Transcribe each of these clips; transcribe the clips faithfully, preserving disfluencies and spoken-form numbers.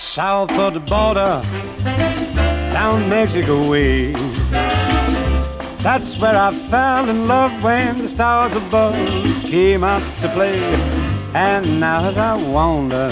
south of the border, down Mexico way. That's where I fell in love when the stars above came out to play. And now as I wander...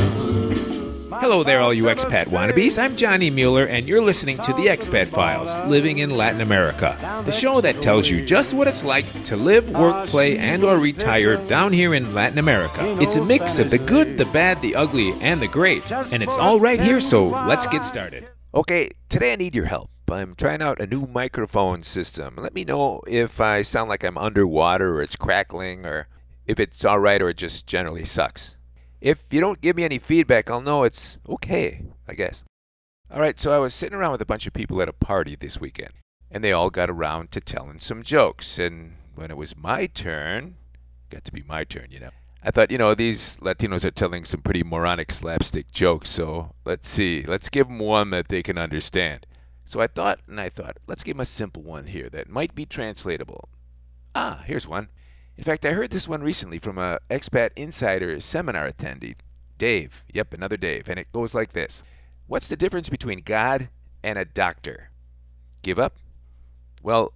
Hello there, all you expat wannabes. I'm Johnny Mueller, and you're listening to The Expat Files, Living in Latin America, the show that tells you just what it's like to live, work, play, and or retire down here in Latin America. It's a mix of the good, the bad, the ugly, and the great, and it's all right here, so let's get started. Okay, today I need your help. I'm trying out a new microphone system. Let me know if I sound like I'm underwater or it's crackling or if it's all right or it just generally sucks. If you don't give me any feedback, I'll know it's okay, I guess. All right, so I was sitting around with a bunch of people at a party this weekend, and they all got around to telling some jokes. And when it was my turn, got to be my turn, you know, I thought, you know, these Latinos are telling some pretty moronic slapstick jokes, so let's see. Let's give them one that they can understand. So I thought, and I thought, let's give them a simple one here that might be translatable. Ah, here's one. In fact, I heard this one recently from a Expat Insider seminar attendee, Dave. Yep, another Dave. And it goes like this. What's the difference between God and a doctor? Give up? Well,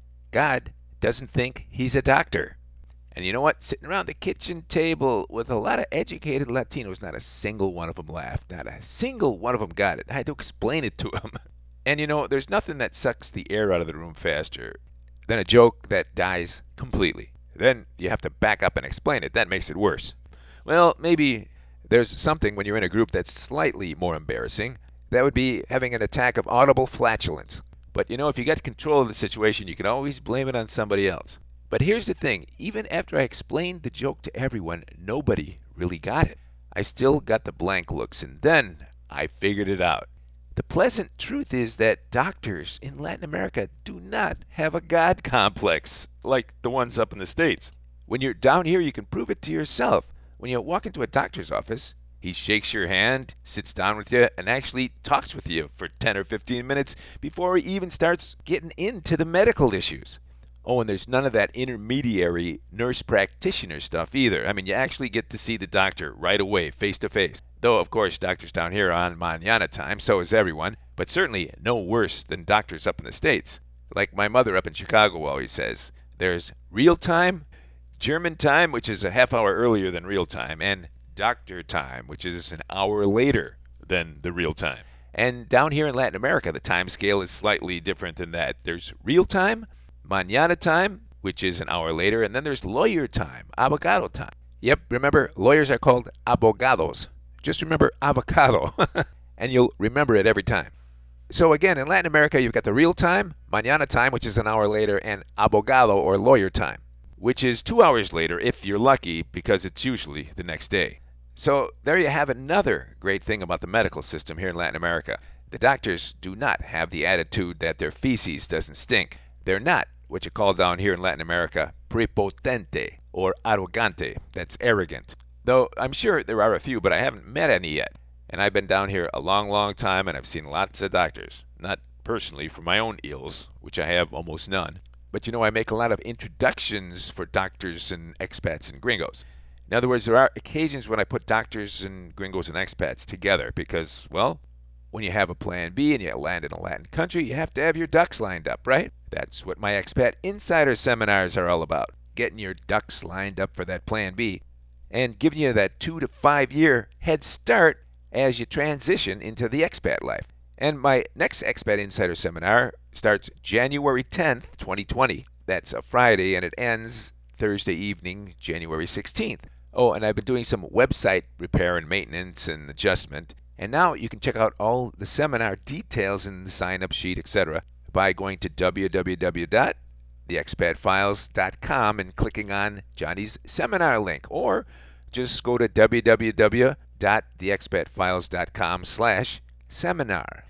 God doesn't think he's a doctor. And you know what? Sitting around the kitchen table with a lot of educated Latinos, not a single one of them laughed. Not a single one of them got it. I had to explain it to them. And you know, there's nothing that sucks the air out of the room faster than a joke that dies completely. Then you have to back up and explain it. That makes it worse. Well, maybe there's something when you're in a group that's slightly more embarrassing. That would be having an attack of audible flatulence. But you know, if you got control of the situation, you can always blame it on somebody else. But here's the thing. Even after I explained the joke to everyone, nobody really got it. I still got the blank looks, and then I figured it out. The pleasant truth is that doctors in Latin America do not have a God complex like the ones up in the States. When you're down here, you can prove it to yourself. When you walk into a doctor's office, he shakes your hand, sits down with you, and actually talks with you for ten or fifteen minutes before he even starts getting into the medical issues. Oh, and there's none of that intermediary nurse practitioner stuff either. I mean, you actually get to see the doctor right away, face to face. Though, of course, doctors down here are on mañana time, so is everyone, but certainly no worse than doctors up in the States. Like my mother up in Chicago always says, there's real time, German time, which is a half hour earlier than real time, and doctor time, which is an hour later than the real time. And down here in Latin America, the time scale is slightly different than that. There's real time, mañana time, which is an hour later, and then there's lawyer time, abogado time. Yep, remember, lawyers are called abogados. Just remember avocado, and you'll remember it every time. So again, in Latin America, you've got the real time, mañana time, which is an hour later, and abogado or lawyer time, which is two hours later if you're lucky, because it's usually the next day. So there you have another great thing about the medical system here in Latin America. The doctors do not have the attitude that their feces doesn't stink. They're not what you call down here in Latin America prepotente or arrogante. That's arrogant. Though I'm sure there are a few, but I haven't met any yet. And I've been down here a long, long time, and I've seen lots of doctors. Not personally for my own ills, which I have almost none. But you know, I make a lot of introductions for doctors and expats and gringos. In other words, there are occasions when I put doctors and gringos and expats together because, well, when you have a plan B and you land in a Latin country, you have to have your ducks lined up, right? That's what my Expat Insider seminars are all about. Getting your ducks lined up for that plan B and giving you that two to five year head start as you transition into the expat life. And my next Expat Insider seminar starts January tenth, twenty twenty. That's a Friday, and it ends Thursday evening, January sixteenth. Oh, and I've been doing some website repair and maintenance and adjustment. And now you can check out all the seminar details in the sign-up sheet, et cetera by going to w w w dot the expat files dot com and clicking on Johnny's seminar link. Or just go to w w w dot the expat files dot com slash seminar.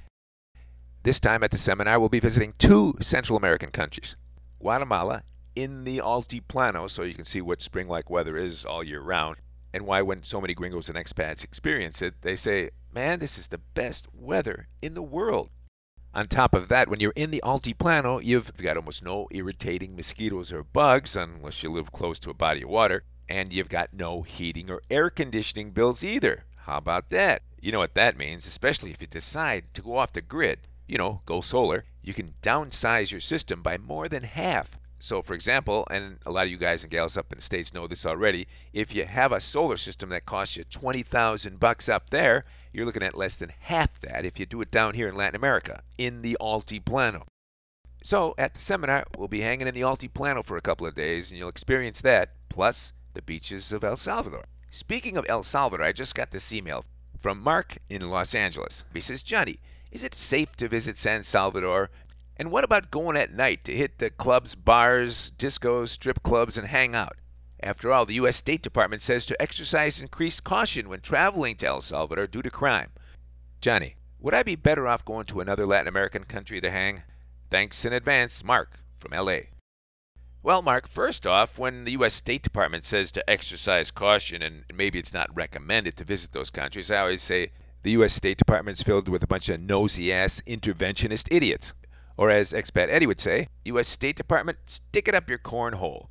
This time at the seminar, we'll be visiting two Central American countries. Guatemala in the Altiplano, so you can see what spring-like weather is all year round, and why when so many gringos and expats experience it, they say, man, this is the best weather in the world. On top of that, when you're in the Altiplano, you've got almost no irritating mosquitoes or bugs, unless you live close to a body of water, and you've got no heating or air conditioning bills either. How about that? You know what that means, especially if you decide to go off the grid. You know, go solar. You can downsize your system by more than half. So, for example, and a lot of you guys and gals up in the States know this already, if you have a solar system that costs you twenty thousand bucks up there, you're looking at less than half that if you do it down here in Latin America, in the Altiplano. So, at the seminar, we'll be hanging in the Altiplano for a couple of days, and you'll experience that, plus the beaches of El Salvador. Speaking of El Salvador, I just got this email from Mark in Los Angeles. He says, Johnny, is it safe to visit San Salvador? And what about going at night to hit the clubs, bars, discos, strip clubs, and hang out? After all, the U S State Department says to exercise increased caution when traveling to El Salvador due to crime. Johnny, would I be better off going to another Latin American country to hang? Thanks in advance, Mark from L A. Well, Mark, first off, when the U S State Department says to exercise caution, and maybe it's not recommended to visit those countries, I always say the U S State Department is filled with a bunch of nosy-ass interventionist idiots. Or as Expat Eddie would say, U S State Department, stick it up your cornhole.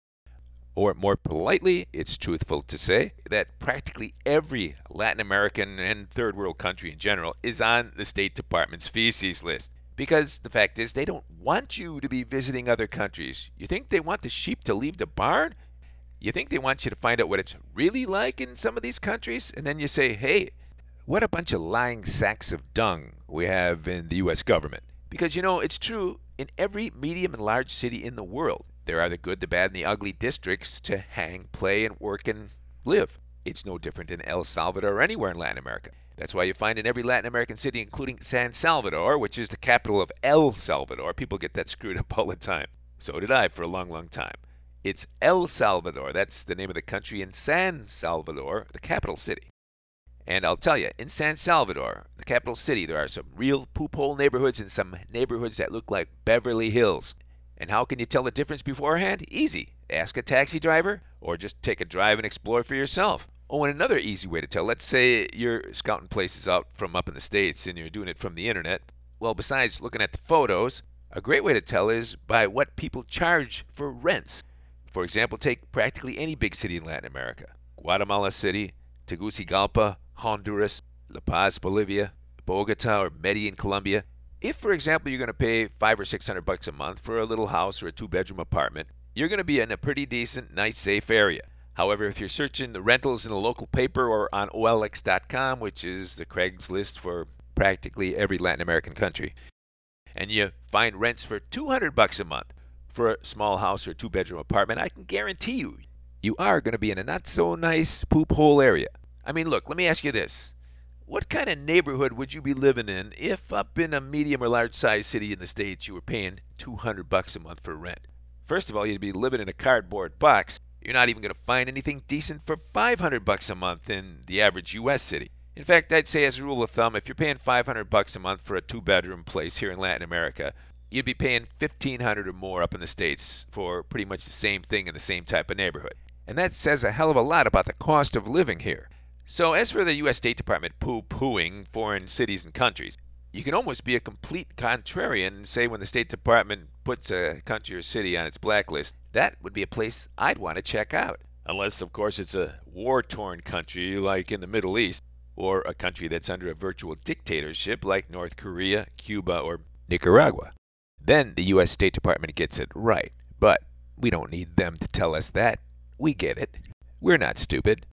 Or more politely, it's truthful to say that practically every Latin American and third world country in general is on the State Department's feces list. Because the fact is, they don't want you to be visiting other countries. You think they want the sheep to leave the barn? You think they want you to find out what it's really like in some of these countries? And then you say, hey, what a bunch of lying sacks of dung we have in the U S government. Because, you know, it's true, in every medium and large city in the world, there are the good, the bad, and the ugly districts to hang, play, and work and live. It's no different in El Salvador or anywhere in Latin America. That's why you find in every Latin American city, including San Salvador, which is the capital of El Salvador, people get that screwed up all the time. So did I for a long, long time. It's El Salvador, that's the name of the country, in San Salvador, the capital city. And I'll tell you, in San Salvador, the capital city, there are some real poop-hole neighborhoods and some neighborhoods that look like Beverly Hills. And how can you tell the difference beforehand? Easy. Ask a taxi driver, or just take a drive and explore for yourself. Oh, and another easy way to tell, let's say you're scouting places out from up in the States and you're doing it from the internet. Well, besides looking at the photos, a great way to tell is by what people charge for rents. For example, take practically any big city in Latin America. Guatemala City, Tegucigalpa, Honduras, La Paz, Bolivia, Bogota, or Medellin, Colombia. If, for example, you're going to pay five or six hundred bucks a month for a little house or a two-bedroom apartment, you're going to be in a pretty decent, nice, safe area. However, if you're searching the rentals in a local paper or on O L X dot com, which is the Craigslist for practically every Latin American country, and you find rents for two hundred bucks a month for a small house or two-bedroom apartment, I can guarantee you, you are going to be in a not-so-nice poop-hole area. I mean, look, let me ask you this. What kind of neighborhood would you be living in if up in a medium or large-sized city in the States you were paying two hundred bucks a month for rent? First of all, you'd be living in a cardboard box. You're not even going to find anything decent for five hundred bucks a month in the average U S city. In fact, I'd say as a rule of thumb, if you're paying five hundred bucks a month for a two-bedroom place here in Latin America, you'd be paying fifteen hundred or more up in the States for pretty much the same thing in the same type of neighborhood. And that says a hell of a lot about the cost of living here. So as for the U S State Department poo-pooing foreign cities and countries, you can almost be a complete contrarian and say when the State Department puts a country or city on its blacklist, that would be a place I'd want to check out. Unless, of course, it's a war-torn country like in the Middle East, or a country that's under a virtual dictatorship like North Korea, Cuba, or Nicaragua. Then the U S State Department gets it right. But we don't need them to tell us that. We get it. We're not stupid.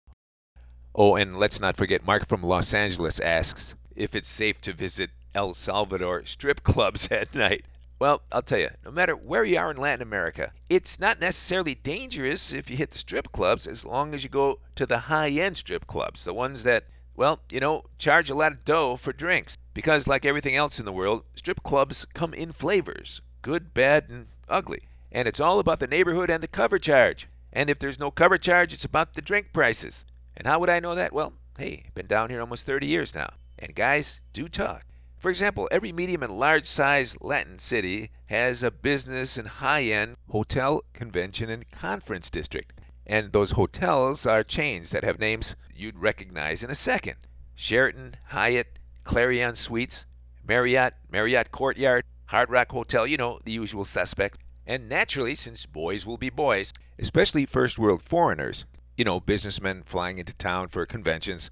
Oh, and let's not forget Mark from Los Angeles asks if it's safe to visit El Salvador strip clubs at night. Well, I'll tell you, no matter where you are in Latin America, it's not necessarily dangerous if you hit the strip clubs as long as you go to the high-end strip clubs, the ones that, well, you know, charge a lot of dough for drinks. Because like everything else in the world, strip clubs come in flavors, good, bad, and ugly. And it's all about the neighborhood and the cover charge. And if there's no cover charge, it's about the drink prices. And how would I know that? Well, hey, been down here almost thirty years now. And guys do talk. For example, every medium and large-sized Latin city has a business and high-end hotel, convention, and conference district. And those hotels are chains that have names you'd recognize in a second. Sheraton, Hyatt, Clarion Suites, Marriott, Marriott Courtyard, Hard Rock Hotel, you know, the usual suspects. And naturally, since boys will be boys, especially first-world foreigners, you know, businessmen flying into town for conventions,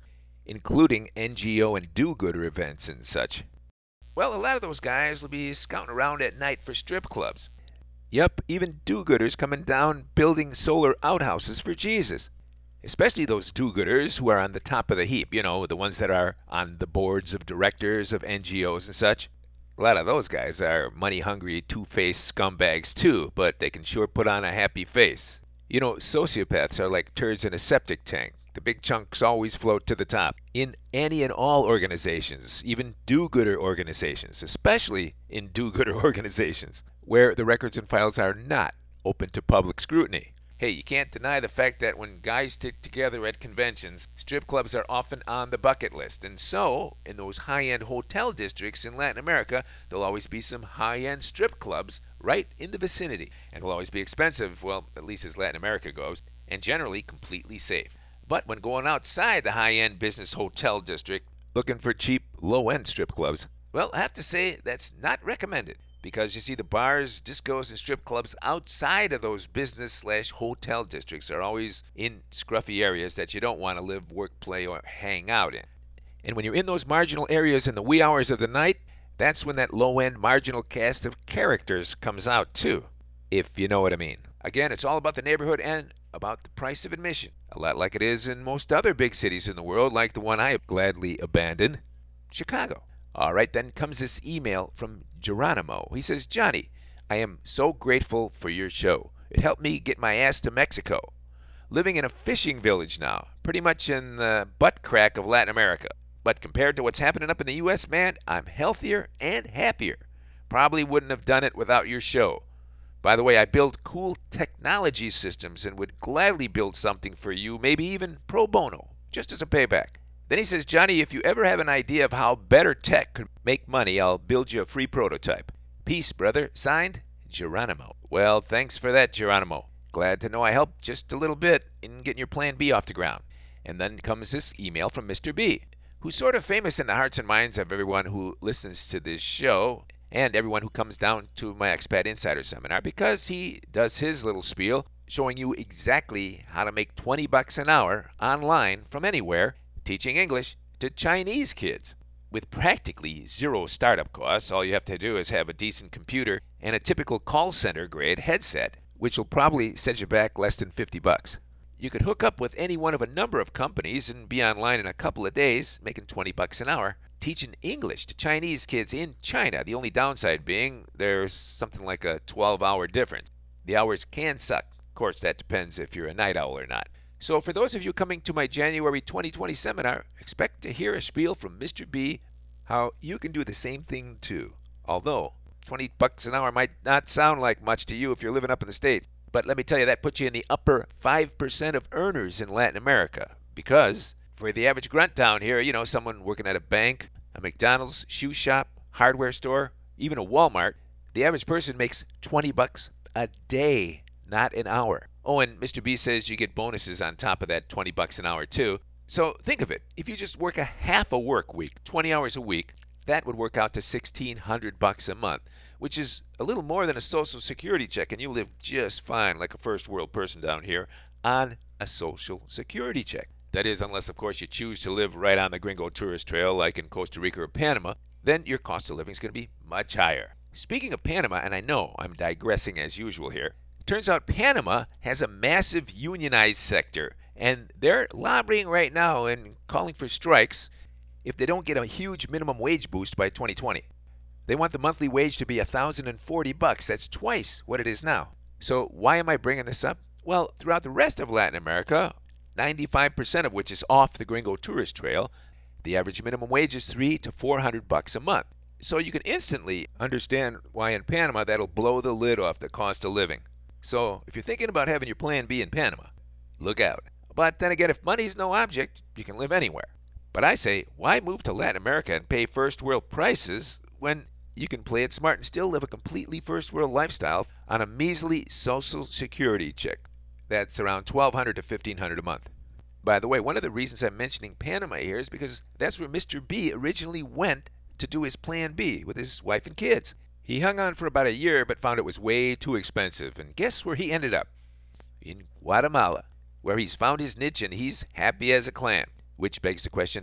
including N G O and do-gooder events and such. Well, a lot of those guys will be scouting around at night for strip clubs. Yup, even do-gooders coming down building solar outhouses for Jesus. Especially those do-gooders who are on the top of the heap, you know, the ones that are on the boards of directors of N G Os and such. A lot of those guys are money-hungry, two-faced scumbags too, but they can sure put on a happy face. You know, sociopaths are like turds in a septic tank. The big chunks always float to the top. In any and all organizations, even do-gooder organizations, especially in do-gooder organizations, where the records and files are not open to public scrutiny. Hey, you can't deny the fact that when guys stick together at conventions, strip clubs are often on the bucket list. And so, in those high-end hotel districts in Latin America, there'll always be some high-end strip clubs right in the vicinity. And will always be expensive, well, at least as Latin America goes, and generally completely safe. But when going outside the high-end business hotel district, looking for cheap, low-end strip clubs, well, I have to say that's not recommended. Because you see, the bars, discos, and strip clubs outside of those business slash hotel districts are always in scruffy areas that you don't want to live, work, play, or hang out in. And when you're in those marginal areas in the wee hours of the night, that's when that low-end marginal cast of characters comes out too, if you know what I mean. Again, it's all about the neighborhood and about the price of admission. A lot like it is in most other big cities in the world, like the one I have gladly abandoned, Chicago. All right, then comes this email from Geronimo. He says, Johnny, I am so grateful for your show. It helped me get my ass to Mexico. Living in a fishing village now, pretty much in the butt crack of Latin America. But compared to what's happening up in the U S, man, I'm healthier and happier. Probably wouldn't have done it without your show. By the way, I build cool technology systems and would gladly build something for you, maybe even pro bono, just as a payback. Then he says, Johnny, if you ever have an idea of how better tech could make money, I'll build you a free prototype. Peace, brother. Signed, Geronimo. Well, thanks for that, Geronimo. Glad to know I helped just a little bit in getting your plan B off the ground. And then comes this email from Mister B, who's sort of famous in the hearts and minds of everyone who listens to this show and everyone who comes down to my Expat Insider Seminar, because he does his little spiel showing you exactly how to make twenty bucks an hour online from anywhere, teaching English to Chinese kids. With practically zero startup costs, all you have to do is have a decent computer and a typical call center grade headset, which will probably set you back less than fifty bucks. You could hook up with any one of a number of companies and be online in a couple of days, making twenty bucks an hour, teaching English to Chinese kids in China. The only downside being there's something like a twelve hour difference. The hours can suck. Of course, that depends if you're a night owl or not. So for those of you coming to my January twenty twenty seminar, expect to hear a spiel from Mister B how you can do the same thing too. Although twenty bucks an hour might not sound like much to you if you're living up in the States. But let me tell you, that puts you in the upper five percent of earners in Latin America. Because for the average grunt down here, you know, someone working at a bank, a McDonald's, shoe shop, hardware store, even a Walmart, the average person makes twenty bucks a day, not an hour. Oh, and Mister B says you get bonuses on top of that twenty bucks an hour too. So think of it. If you just work a half a work week, twenty hours a week, that would work out to sixteen hundred bucks a month, which is a little more than a Social Security check, and you live just fine like a first world person down here on a Social Security check. That is, unless of course you choose to live right on the Gringo Tourist Trail like in Costa Rica or Panama, then your cost of living is going to be much higher. Speaking of Panama, and I know I'm digressing as usual here, turns out Panama has a massive unionized sector, and they're lobbying right now and calling for strikes if they don't get a huge minimum wage boost by twenty twenty. They want the monthly wage to be one thousand forty bucks. That's twice what it is now. So why am I bringing this up? Well, throughout the rest of Latin America, ninety-five percent of which is off the Gringo Tourist Trail, the average minimum wage is three to four hundred bucks a month. So you can instantly understand why in Panama that'll blow the lid off the cost of living. So if you're thinking about having your plan B in Panama, look out. But then again, if money's no object, you can live anywhere. But I say, why move to Latin America and pay first world prices when you can play it smart and still live a completely first world lifestyle on a measly Social Security check? That's around twelve hundred to fifteen hundred a month. By the way, one of the reasons I'm mentioning Panama here is because that's where Mister B originally went to do his plan B with his wife and kids. He hung on for about a year but found it was way too expensive. And guess where he ended up? In Guatemala, where he's found his niche and he's happy as a clam. Which begs the question,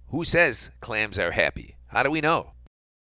Who says clams are happy? How do we know?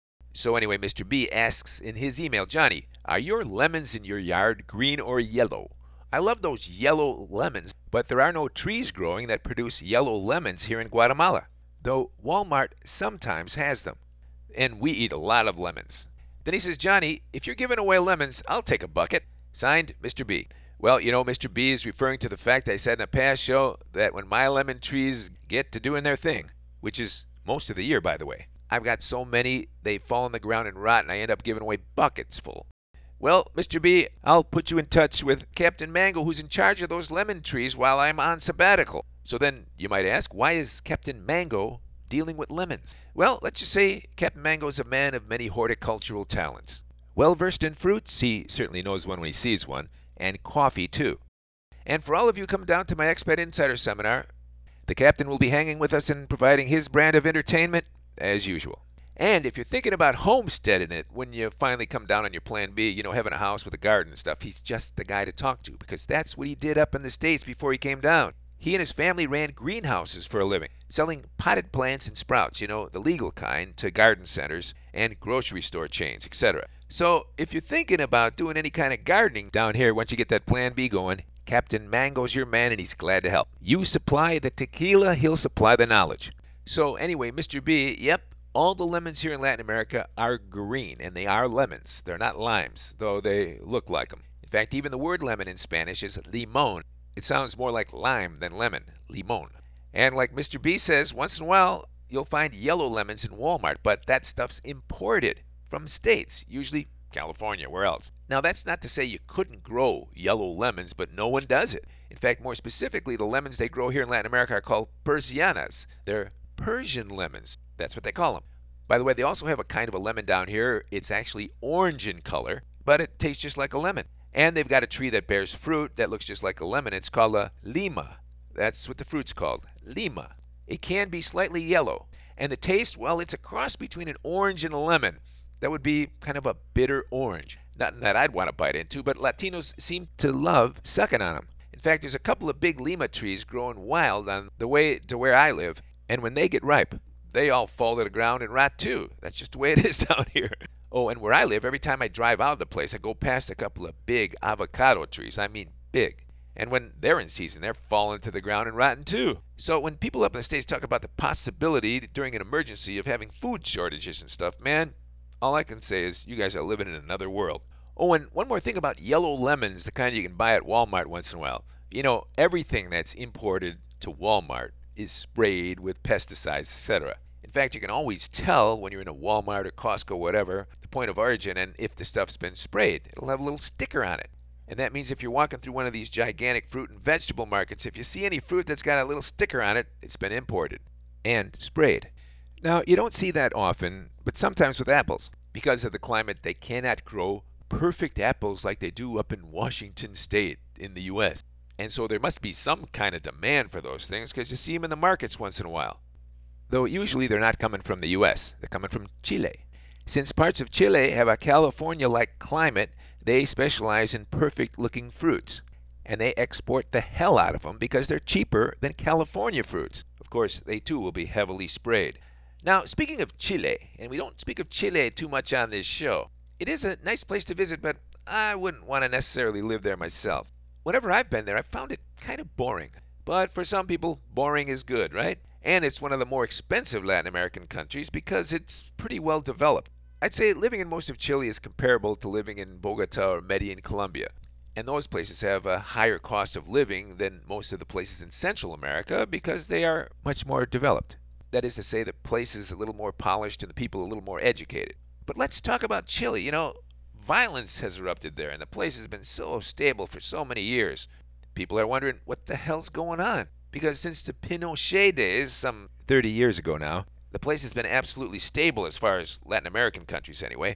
So anyway, Mister B asks in his email, Johnny, are your lemons in your yard green or yellow? I love those yellow lemons, but there are no trees growing that produce yellow lemons here in Guatemala, though Walmart sometimes has them. And we eat a lot of lemons. Then he says, Johnny, if you're giving away lemons, I'll take a bucket. Signed, Mister B. Well, you know, Mister B is referring to the fact I said in a past show that when my lemon trees get to doing their thing, which is most of the year, by the way, I've got so many, they fall on the ground and rot, and I end up giving away buckets full. Well, Mister B, I'll put you in touch with Captain Mango, who's in charge of those lemon trees while I'm on sabbatical. So then, you might ask, why is Captain Mango dealing with lemons? Well, let's just say Captain Mango is a man of many horticultural talents. Well versed in fruits, he certainly knows one when he sees one, and coffee too. And for all of you who come down to my Expat Insider Seminar, the Captain will be hanging with us and providing his brand of entertainment as usual. And if you're thinking about homesteading it when you finally come down on your plan B, you know, having a house with a garden and stuff, he's just the guy to talk to because that's what he did up in the States before he came down. He and his family ran greenhouses for a living, selling potted plants and sprouts, you know, the legal kind, to garden centers and grocery store chains, et cetera. So if you're thinking about doing any kind of gardening down here once you get that plan B going, Captain Mango's your man and he's glad to help. You supply the tequila, he'll supply the knowledge. So anyway, Mister B, yep, all the lemons here in Latin America are green, and they are lemons. They're not limes, though they look like them. In fact, even the word lemon in Spanish is limón. It sounds more like lime than lemon, limón. And like Mister B says, once in a while, you'll find yellow lemons in Walmart, but that stuff's imported from states, usually California, where else? Now, that's not to say you couldn't grow yellow lemons, but no one does it. In fact, more specifically, the lemons they grow here in Latin America are called persianas. They're Persian lemons. That's what they call them. By the way, they also have a kind of a lemon down here. It's actually orange in color, but it tastes just like a lemon. And they've got a tree that bears fruit that looks just like a lemon. It's called a lima. That's what the fruit's called, lima. It can be slightly yellow. And the taste, well, it's a cross between an orange and a lemon. That would be kind of a bitter orange. Nothing that I'd want to bite into, but Latinos seem to love sucking on them. In fact, there's a couple of big lima trees growing wild on the way to where I live. And when they get ripe, they all fall to the ground and rot too. That's just the way it is down here. Oh, and where I live, every time I drive out of the place, I go past a couple of big avocado trees. I mean big. And when they're in season, they're falling to the ground and rotting too. So when people up in the States talk about the possibility during an emergency of having food shortages and stuff, man, all I can say is you guys are living in another world. Oh, and one more thing about yellow lemons, the kind you can buy at Walmart once in a while. You know, everything that's imported to Walmart is sprayed with pesticides, et cetera. In fact, you can always tell when you're in a Walmart or Costco, whatever, the point of origin and if the stuff's been sprayed. It'll have a little sticker on it. And that means if you're walking through one of these gigantic fruit and vegetable markets, if you see any fruit that's got a little sticker on it, it's been imported and sprayed. Now, you don't see that often, but sometimes with apples. Because of the climate, they cannot grow perfect apples like they do up in Washington State in the U S And so there must be some kind of demand for those things because you see them in the markets once in a while. Though usually they're not coming from the U S, they're coming from Chile. Since parts of Chile have a California-like climate, they specialize in perfect-looking fruits. And they export the hell out of them because they're cheaper than California fruits. Of course, they too will be heavily sprayed. Now, speaking of Chile, and we don't speak of Chile too much on this show, it is a nice place to visit, but I wouldn't want to necessarily live there myself. Whenever I've been there, I've found it kind of boring. But for some people, boring is good, right? And it's one of the more expensive Latin American countries because it's pretty well developed. I'd say living in most of Chile is comparable to living in Bogota or Medellin, Colombia. And those places have a higher cost of living than most of the places in Central America because they are much more developed. That is to say, the place is a little more polished and the people a little more educated. But let's talk about Chile. You know, violence has erupted there, and the place has been so stable for so many years. People are wondering what the hell's going on. Because since the Pinochet days, some thirty years ago now, the place has been absolutely stable as far as Latin American countries anyway.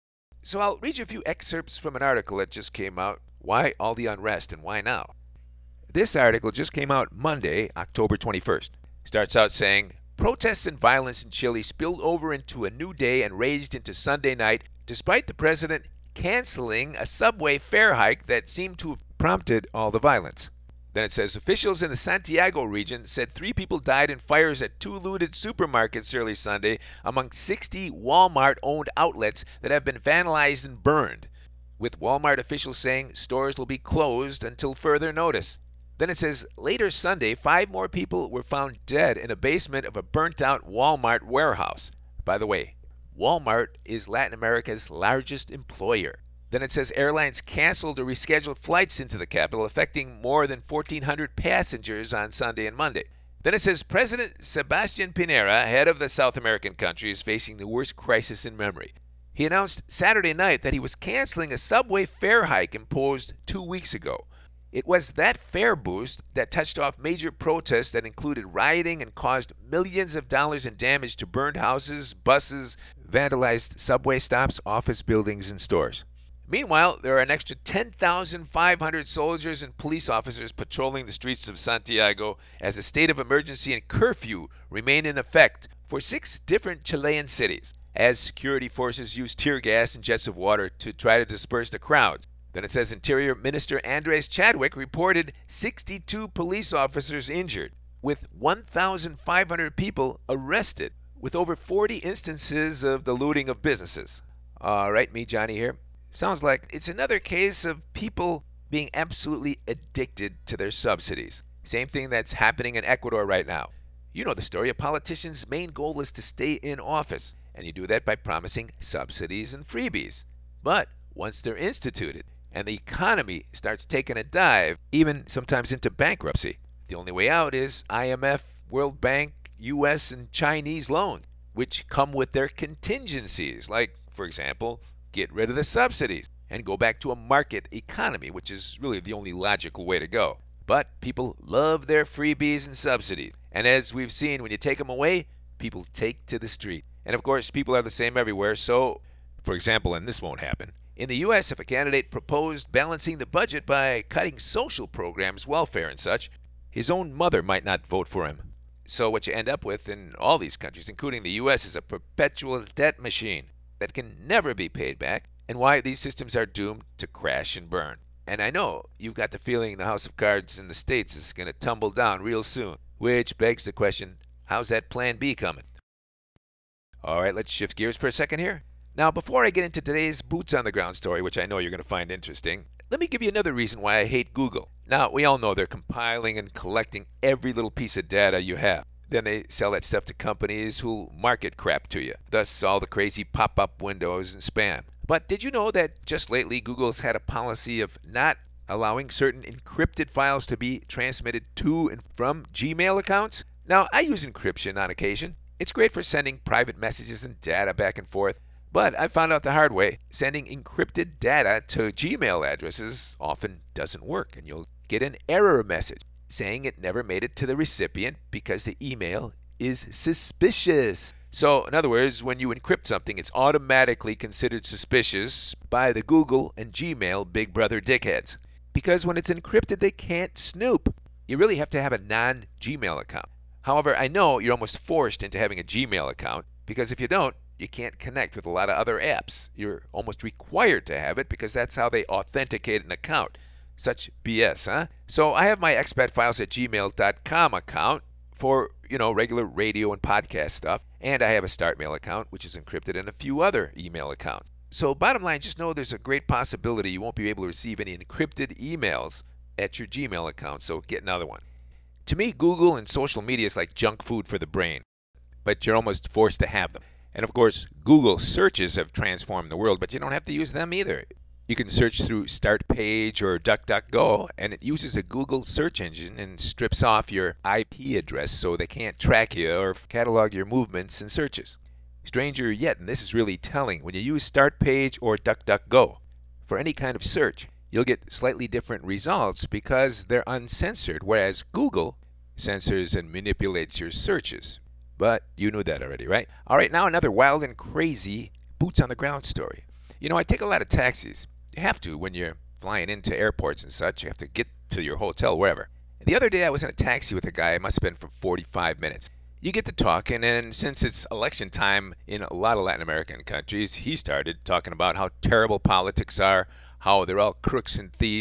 So I'll read you a few excerpts from an article that just came out, Why All the Unrest and Why Now? This article just came out Monday, October twenty-first. Starts out saying, protests and violence in Chile spilled over into a new day and raged into Sunday night, despite the president canceling a subway fare hike that seemed to have prompted all the violence. Then it says officials in the Santiago region said three people died in fires at two looted supermarkets early Sunday among sixty Walmart-owned outlets that have been vandalized and burned, with Walmart officials saying stores will be closed until further notice. Then it says later Sunday, five more people were found dead in a basement of a burnt-out Walmart warehouse. By the way, Walmart is Latin America's largest employer. Then it says airlines canceled or rescheduled flights into the capital, affecting more than fourteen hundred passengers on Sunday and Monday. Then it says President Sebastian Pinera, head of the South American country, is facing the worst crisis in memory. He announced Saturday night that he was canceling a subway fare hike imposed two weeks ago. It was that fare boost that touched off major protests that included rioting and caused millions of dollars in damage to burned houses, buses, vandalized subway stops, office buildings, and stores. Meanwhile, there are an extra ten thousand five hundred soldiers and police officers patrolling the streets of Santiago as a state of emergency and curfew remain in effect for six different Chilean cities, as security forces use tear gas and jets of water to try to disperse the crowds. Then it says Interior Minister Andres Chadwick reported sixty-two police officers injured, with one thousand five hundred people arrested, with over forty instances of the looting of businesses. All right, me, Johnny, here. Sounds like it's another case of people being absolutely addicted to their subsidies. Same thing that's happening in Ecuador right now. You know the story. A politician's main goal is to stay in office, and you do that by promising subsidies and freebies. But once they're instituted and the economy starts taking a dive, even sometimes into bankruptcy, the only way out is I M F, World Bank, U S, and Chinese loans, which come with their contingencies, like, for example, get rid of the subsidies and go back to a market economy, which is really the only logical way to go. But people love their freebies and subsidies. And as we've seen, when you take them away, people take to the street. And of course, people are the same everywhere. So, for example, and this won't happen, in the U S, if a candidate proposed balancing the budget by cutting social programs, welfare and such, his own mother might not vote for him. So what you end up with in all these countries, including the U S, is a perpetual debt machine that can never be paid back, and why these systems are doomed to crash and burn. And I know you've got the feeling the house of cards in the States is going to tumble down real soon, which begs the question, how's that plan B coming? All right, let's shift gears for a second here. Now, before I get into today's boots on the ground story, which I know you're going to find interesting, let me give you another reason why I hate Google. Now, we all know they're compiling and collecting every little piece of data you have. Then they sell that stuff to companies who'll market crap to you. Thus, all the crazy pop-up windows and spam. But did you know that just lately Google's had a policy of not allowing certain encrypted files to be transmitted to and from Gmail accounts? Now, I use encryption on occasion. It's great for sending private messages and data back and forth. But I found out the hard way. Sending encrypted data to Gmail addresses often doesn't work, and you'll get an error message saying it never made it to the recipient because the email is suspicious. So, in other words, when you encrypt something, it's automatically considered suspicious by the Google and Gmail big brother dickheads. Because when it's encrypted, they can't snoop. You really have to have a non-Gmail account. However, I know you're almost forced into having a Gmail account, because if you don't, you can't connect with a lot of other apps. You're almost required to have it because that's how they authenticate an account. Such B S, huh? So I have my expat files at gmail dot com account for, you know, regular radio and podcast stuff. And I have a StartMail account, which is encrypted, and a few other email accounts. So bottom line, just know there's a great possibility you won't be able to receive any encrypted emails at your Gmail account, so get another one. To me, Google and social media is like junk food for the brain, but you're almost forced to have them. And of course, Google searches have transformed the world, but you don't have to use them either. You can search through StartPage or DuckDuckGo, and it uses a Google search engine and strips off your I P address so they can't track you or catalog your movements and searches. Stranger yet, and this is really telling, when you use StartPage or DuckDuckGo for any kind of search, you'll get slightly different results because they're uncensored, whereas Google censors and manipulates your searches. But you knew that already, right? All right, now another wild and crazy boots on the ground story. You know, I take a lot of taxis. You have to when you're flying into airports and such. You have to get to your hotel, wherever. And the other day I was in a taxi with a guy. It must have been for forty-five minutes. You get to talking, and since it's election time in a lot of Latin American countries, he started talking about how terrible politics are, how they're all crooks and thieves, and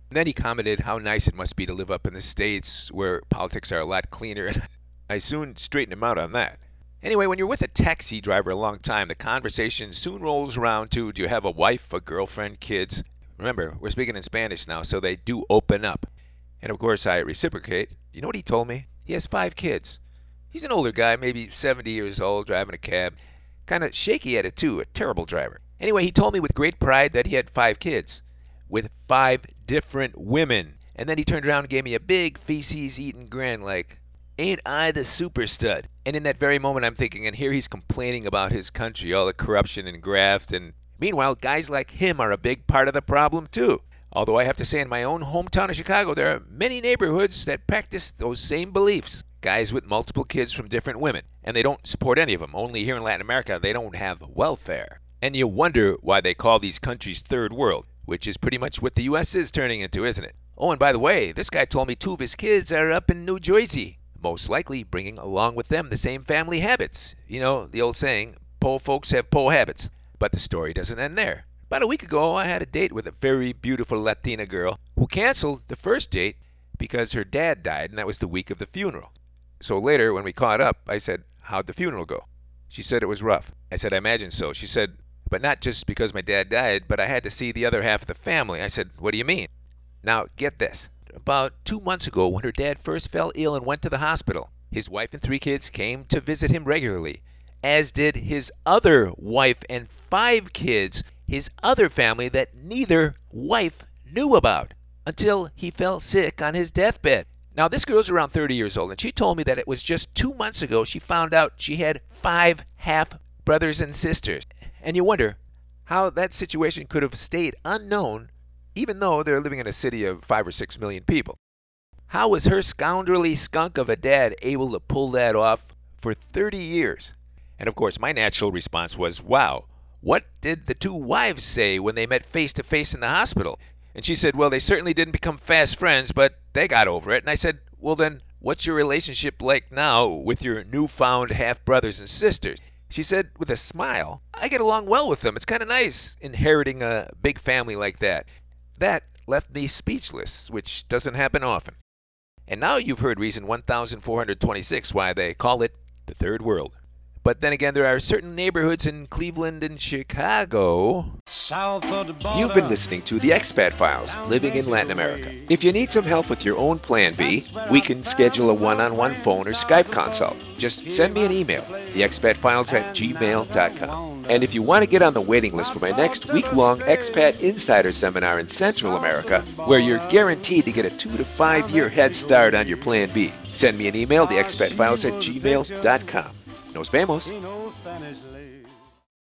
And then he commented how nice it must be to live up in the States where politics are a lot cleaner, and I soon straightened him out on that. Anyway, when you're with a taxi driver a long time, the conversation soon rolls around to, do you have a wife, a girlfriend, kids? Remember, we're speaking in Spanish now, so they do open up. And of course, I reciprocate. You know what he told me? He has five kids. He's an older guy, maybe seventy years old, driving a cab. Kind of shaky at it, too, a terrible driver. Anyway, he told me with great pride that he had five kids with five different women. And then he turned around and gave me a big feces-eating grin like, ain't I the super stud? And in that very moment, I'm thinking, and here he's complaining about his country, all the corruption and graft. And meanwhile, guys like him are a big part of the problem, too. Although I have to say, in my own hometown of Chicago, there are many neighborhoods that practice those same beliefs. Guys with multiple kids from different women. And they don't support any of them. Only here in Latin America, they don't have welfare. And you wonder why they call these countries third world, which is pretty much what the U S is turning into, isn't it? Oh, and by the way, this guy told me two of his kids are up in New Jersey, most likely bringing along with them the same family habits. You know, the old saying, po folks have po habits. But the story doesn't end there. About a week ago, I had a date with a very beautiful Latina girl who canceled the first date because her dad died, and that was the week of the funeral. So later, when we caught up, I said, how'd the funeral go? She said it was rough. I said, I imagine so. She said, but not just because my dad died, but I had to see the other half of the family. I said, what do you mean? Now, get this. About two months ago, when her dad first fell ill and went to the hospital, his wife and three kids came to visit him regularly, as did his other wife and five kids, his other family that neither wife knew about, until he fell sick on his deathbed. Now, this girl's around thirty years old, and she told me that it was just two months ago she found out she had five half-brothers and sisters. And you wonder how that situation could have stayed unknown, even though they're living in a city of five or six million people. How was her scoundrelly skunk of a dad able to pull that off for thirty years? And of course, my natural response was, wow, what did the two wives say when they met face to face in the hospital? And she said, well, they certainly didn't become fast friends, but they got over it. And I said, well, then what's your relationship like now with your newfound half-brothers and sisters? She said with a smile, I get along well with them. It's kind of nice inheriting a big family like that. That left me speechless, which doesn't happen often. And now you've heard reason one thousand four hundred twenty-six why they call it the third world. But then again, there are certain neighborhoods in Cleveland and Chicago. South of the border. You've been listening to The Expat Files, Living in Latin America. If you need some help with your own Plan B, we can schedule a one-on-one phone or Skype consult. Just send me an email, the expat files at gmail dot com. And if you want to get on the waiting list for my next week-long Expat Insider Seminar in Central America, where you're guaranteed to get a two to five year head start on your Plan B, send me an email, the expat files at gmail dot com. Nos vemos.